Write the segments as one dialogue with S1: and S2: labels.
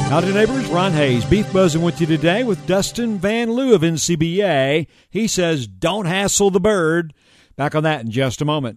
S1: Howdy, neighbors. Ron Hayes, Beef Buzzing with you today with Dustin Van Lew of NCBA. He says, don't hassle the bird. Back on that in just a moment.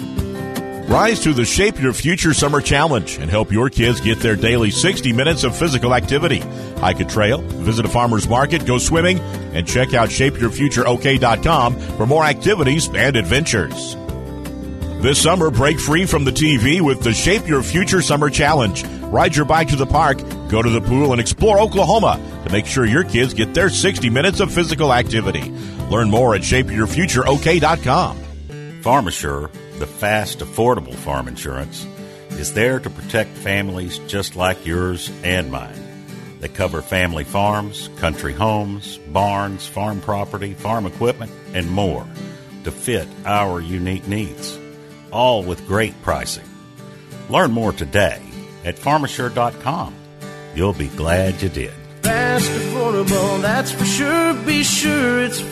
S2: Rise to the Shape Your Future Summer Challenge and help your kids get their daily 60 minutes of physical activity. Hike a trail, visit a farmer's market, go swimming, and check out ShapeYourFutureOK.com for more activities and adventures. This summer, break free from the TV with the Shape Your Future Summer Challenge. Ride your bike to the park, go to the pool, and explore Oklahoma to make sure your kids get their 60 minutes of physical activity. Learn more at ShapeYourFutureOK.com.
S3: PharmaSure, the fast, affordable farm insurance, is there to protect families just like yours and mine. They cover family farms, country homes, barns, farm property, farm equipment, and more to fit our unique needs, all with great pricing. Learn more today at PharmaSure.com. You'll be glad you did.
S4: Fast, affordable, that's for sure. Be sure it's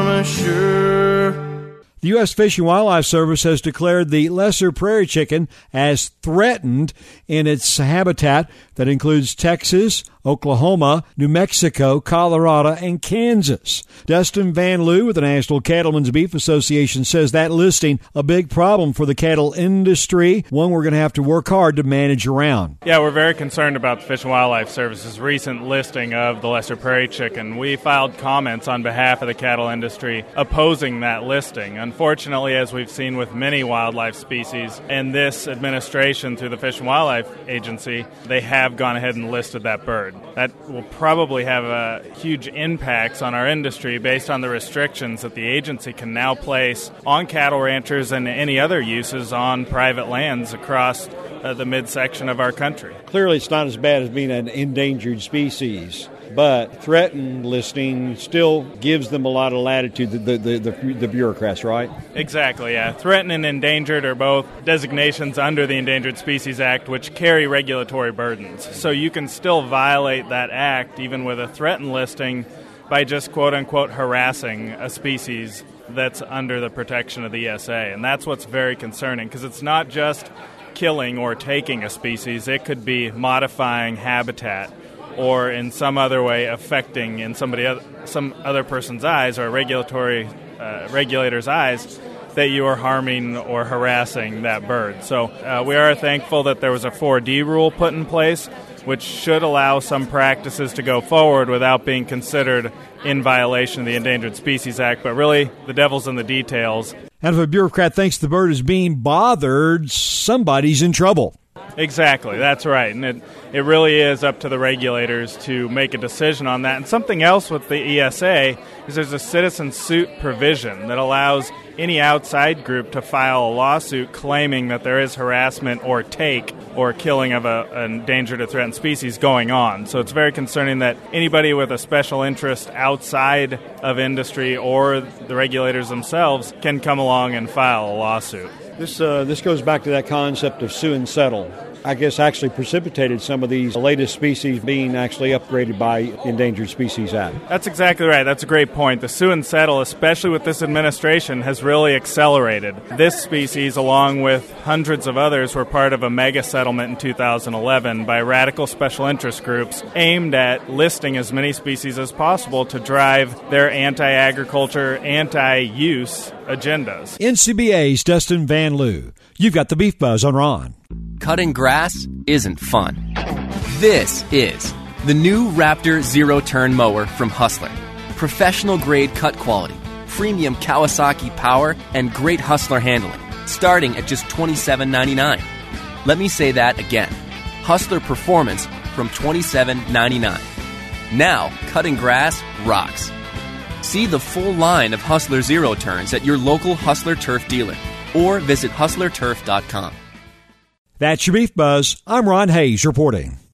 S4: PharmaSure.
S1: The U.S. Fish and Wildlife Service has declared the lesser prairie chicken as threatened in its habitat that includes Texas, Oklahoma, New Mexico, Colorado, and Kansas. Dustin Van Lew with the National Cattlemen's Beef Association says that listing a big problem for the cattle industry, one we're going to have to work hard to manage around.
S5: Yeah, we're very concerned about the Fish and Wildlife Service's recent listing of the lesser prairie chicken. We filed comments on behalf of the cattle industry opposing that listing. Unfortunately, as we've seen with many wildlife species, and this administration through the Fish and Wildlife Agency, they have gone ahead and listed that bird. That will probably have huge impacts on our industry based on the restrictions that the agency can now place on cattle ranchers and any other uses on private lands across the midsection of our country.
S1: Clearly, it's not as bad as being an endangered species, but threatened listing still gives them a lot of latitude, the bureaucrats, right?
S5: Exactly, yeah. Threatened and endangered are both designations under the Endangered Species Act, which carry regulatory burdens. So you can still violate that act, even with a threatened listing, by just quote-unquote harassing a species that's under the protection of the ESA. And that's what's very concerning, because it's not just killing or taking a species. It could be modifying habitat, or in some other way affecting in some other person's eyes or a regulator's eyes that you are harming or harassing that bird. So we are thankful that there was a 4D rule put in place, which should allow some practices to go forward without being considered in violation of the Endangered Species Act. But really, the devil's in the details.
S1: And if a bureaucrat thinks the bird is being bothered, somebody's in trouble.
S5: Exactly, that's right. And it really is up to the regulators to make a decision on that. And something else with the ESA is there's a citizen suit provision that allows any outside group to file a lawsuit claiming that there is harassment or take or killing of an endangered or threatened species going on. So it's very concerning that anybody with a special interest outside of industry or the regulators themselves can come along and file a lawsuit.
S1: This goes back to that concept of sue and settle. I guess actually precipitated some of these latest species being actually upgraded by Endangered Species Act.
S5: That's exactly right. That's a great point. The sue and settle, especially with this administration, has really accelerated. This species, along with hundreds of others, were part of a mega settlement in 2011 by radical special interest groups aimed at listing as many species as possible to drive their anti-agriculture, anti-use agendas.
S1: NCBA's Dustin Van Lew. You've got the Beef Buzz on Ron.
S6: Cutting grass isn't fun. This is the new Raptor zero-turn mower from Hustler. Professional-grade cut quality, premium Kawasaki power, and great Hustler handling, starting at just $27.99. Let me say that again. Hustler performance from $27.99. Now, cutting grass rocks. See the full line of Hustler Zero Turns at your local Hustler Turf dealer or visit hustlerturf.com.
S1: That's your Beef Buzz. I'm Ron Hayes reporting.